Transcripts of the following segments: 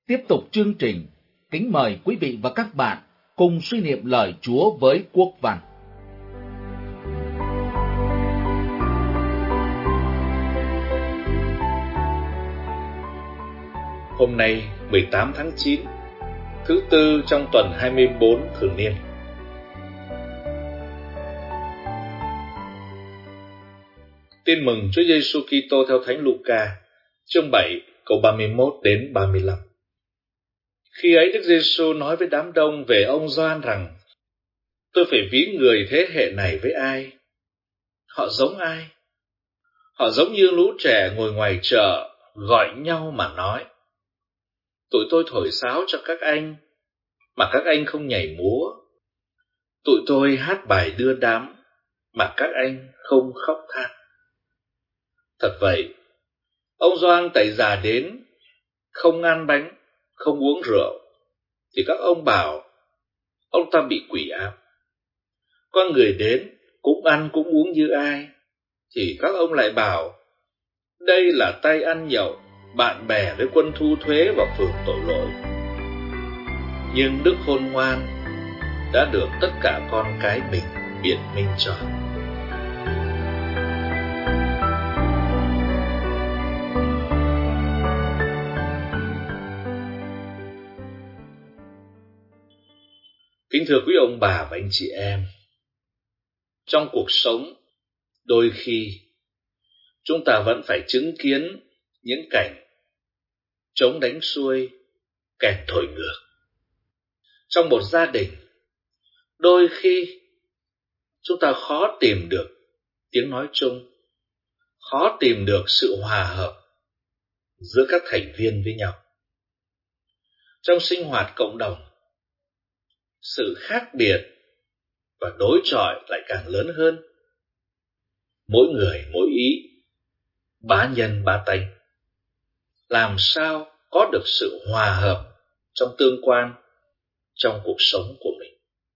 Tiếp tục chương trình, kính mời quý vị và các bạn cùng suy niệm lời Chúa với Quốc Văn. Hôm nay 18 tháng 9, thứ tư trong tuần 24 thường niên. Tin mừng Chúa Giêsu Kitô theo Thánh Luca, chương 7, câu 31 đến 35. Khi ấy Đức Giêsu nói với đám đông về ông Gioan rằng: Tôi phải ví người thế hệ này với ai? Họ giống ai? Họ giống như lũ trẻ ngồi ngoài chợ, gọi nhau mà nói: Tụi tôi thổi sáo cho các anh, mà các anh không nhảy múa. Tụi tôi hát bài đưa đám, mà các anh không khóc than. Thật vậy, ông Gioan Tẩy Giả đến, không ăn bánh, không uống rượu, thì các ông bảo ông ta bị quỷ ám. Con người đến, cũng ăn cũng uống như ai, thì các ông lại bảo đây là tay ăn nhậu, bạn bè với quân thu thuế và phường tội lỗi. Nhưng Đức Khôn Ngoan đã được tất cả con cái mình biện minh cho. Kính thưa quý ông bà và anh chị em, trong cuộc sống, đôi khi chúng ta vẫn phải chứng kiến những cảnh trống đánh xuôi, kèn thổi ngược. Trong một gia đình, đôi khi chúng ta khó tìm được tiếng nói chung, khó tìm được sự hòa hợp giữa các thành viên với nhau. Trong sinh hoạt cộng đồng, sự khác biệt và đối chọi lại càng lớn hơn. Mỗi người mỗi ý, bá nhân bá tánh. Làm sao có được sự hòa hợp trong tương quan, trong cuộc sống của mình?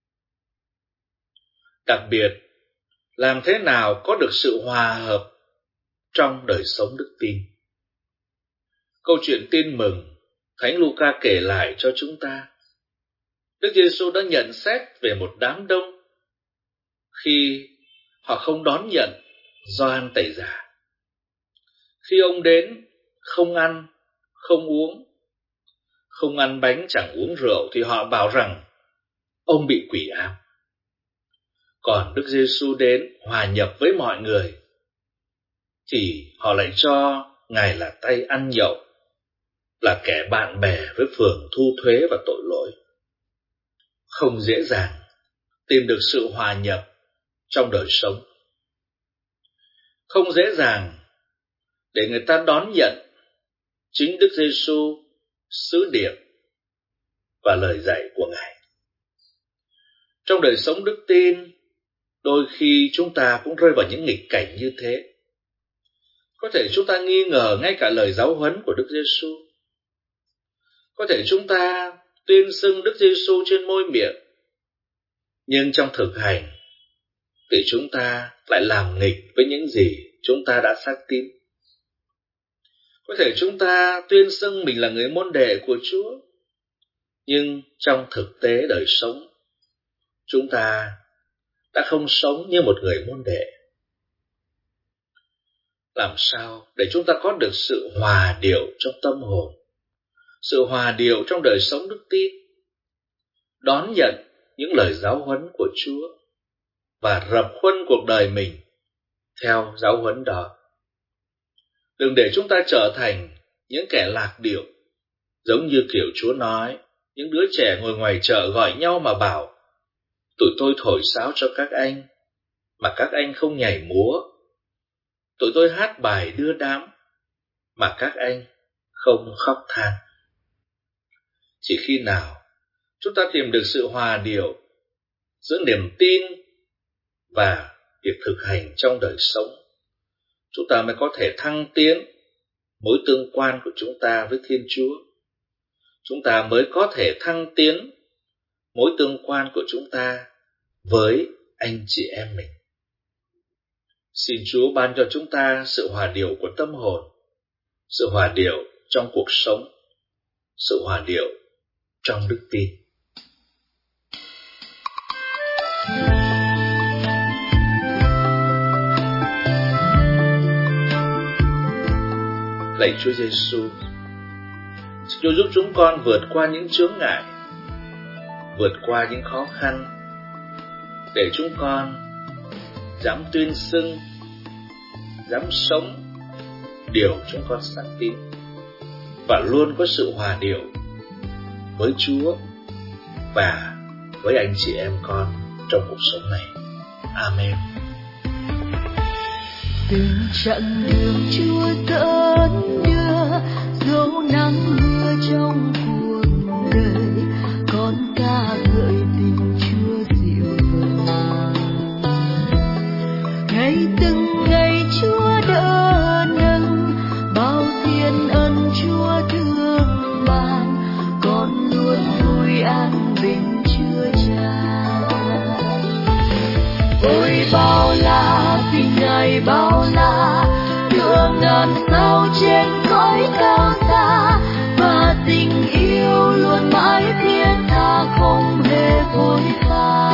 Đặc biệt, làm thế nào có được sự hòa hợp trong đời sống đức tin? Câu chuyện tin mừng Thánh Luca kể lại cho chúng ta, Đức Giêsu đã nhận xét về một đám đông khi họ không đón nhận Gioan Tẩy Giả. Khi ông đến, không ăn, không uống, không ăn bánh chẳng uống rượu, thì họ bảo rằng ông bị quỷ ám. Còn Đức Giêsu đến hòa nhập với mọi người, thì họ lại cho Ngài là tay ăn nhậu, là kẻ bạn bè với phường thu thuế và tội lỗi. Không dễ dàng tìm được sự hòa nhập trong đời sống. Không dễ dàng để người ta đón nhận chính Đức Giêsu, sứ điệp và lời dạy của Ngài. Trong đời sống đức tin, đôi khi chúng ta cũng rơi vào những nghịch cảnh như thế. Có thể chúng ta nghi ngờ ngay cả lời giáo huấn của Đức Giêsu. Có thể chúng ta tuyên xưng Đức Giêsu trên môi miệng, nhưng trong thực hành thì chúng ta lại làm nghịch với những gì chúng ta đã xác tín. Có thể chúng ta tuyên xưng mình là người môn đệ của Chúa, nhưng trong thực tế đời sống, chúng ta đã không sống như một người môn đệ. Làm sao để chúng ta có được sự hòa điệu trong tâm hồn, sự hòa điệu trong đời sống đức tin, đón nhận những lời giáo huấn của Chúa và rập khuân cuộc đời mình theo giáo huấn đó. Đừng để chúng ta trở thành những kẻ lạc điệu, giống như kiểu Chúa nói, những đứa trẻ ngồi ngoài chợ gọi nhau mà bảo: Tụi tôi thổi sáo cho các anh, mà các anh không nhảy múa. Tụi tôi hát bài đưa đám, mà các anh không khóc than. Chỉ khi nào chúng ta tìm được sự hòa điệu giữa niềm tin và việc thực hành trong đời sống, chúng ta mới có thể thăng tiến mối tương quan của chúng ta với Thiên Chúa. Chúng ta mới có thể thăng tiến mối tương quan của chúng ta với anh chị em mình. Xin Chúa ban cho chúng ta sự hòa điệu của tâm hồn, sự hòa điệu trong cuộc sống, sự hòa điệu trong đức tin. Lạy Chúa Giêsu, xin Chúa giúp chúng con vượt qua những chướng ngại, vượt qua những khó khăn, để chúng con dám tuyên xưng, dám sống điều chúng con xác tín, và luôn có sự hòa điệu với Chúa và với anh chị em con trong cuộc sống này. Amen. Từng chặng đường Chúa dẫn đưa, dẫu nắng mưa trong cuộc đời, con ca ngợi tình Chúa dịu vời. Ngày từng ngày Chúa đỡ nâng, bao thiên ân Chúa thương ban, con luôn vui an bình chứa chan. Ôi bao la vì Ngài bao la, thương ngàn sao trên cõi cao xa, và tình yêu luôn mãi thiên tha không hề vội pha.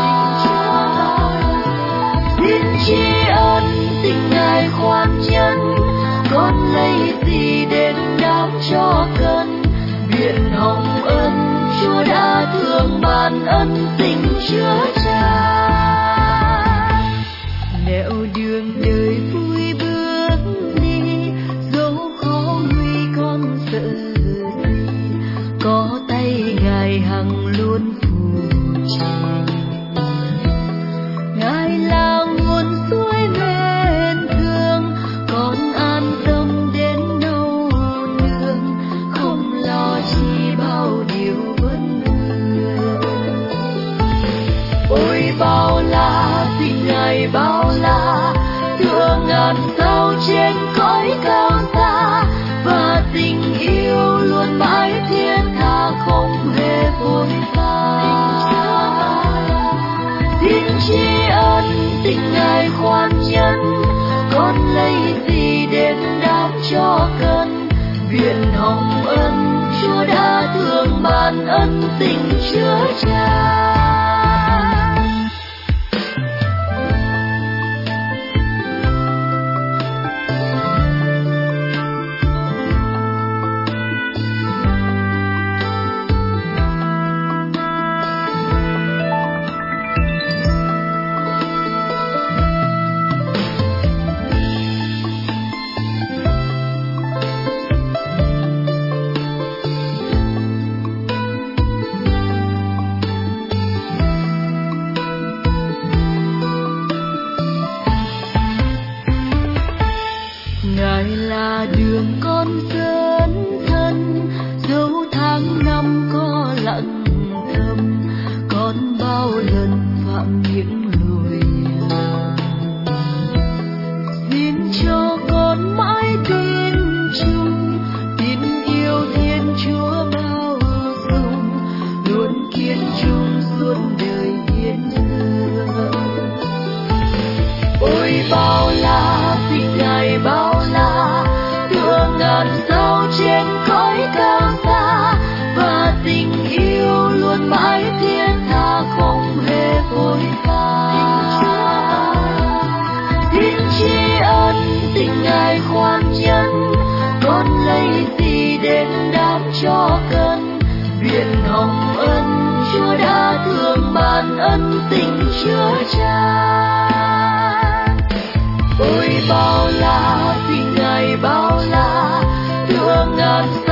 Xin tri ân tình Ngài khoan nhân, con lấy gì đền đáp cho cần. Biển hồng ân Chúa đã thương ban, ân tình chứa chan. Nẻo đường đời vui bước đi, dẫu khó nguy con sợ gì, có tay Ngài hằng luôn phù trì. Ngài là nguồn suối bên thương, con an tâm đến đâu nương, không lo chi bao điều vấn vương. Ôi bao la vì Ngài bao la, thương ngàn sao trên cõi cao xa, và tình yêu luôn mãi thiên tha không hề vội pha. Xin tri ân tình Ngài khoan nhân, con lấy gì đền đáp cho cần. Biển hồng ân Chúa đã thương ban, ân tình chứa chan. Ngài là đường con dẫn thân, dẫu tháng năm có lặng thầm, con bao lần phạm những lỗi lầm. Xin cho con mãi tin chung, tin yêu Thiên Chúa bao dung, luôn kiên trung suốt đời hiến dâng. Ôi bao la vì Ngài bao la, thương ngàn sao trên cõi cao xa, và tình yêu luôn mãi thiên tha không hề vội pha. Xin tri ân tình Ngài khoan nhân, con lấy gì đền đáp cho cần. Biển hồng ân Chúa đã thương ban, ân tình chứa chan. Ôi bao la vì Ngài bao la, thương ngàn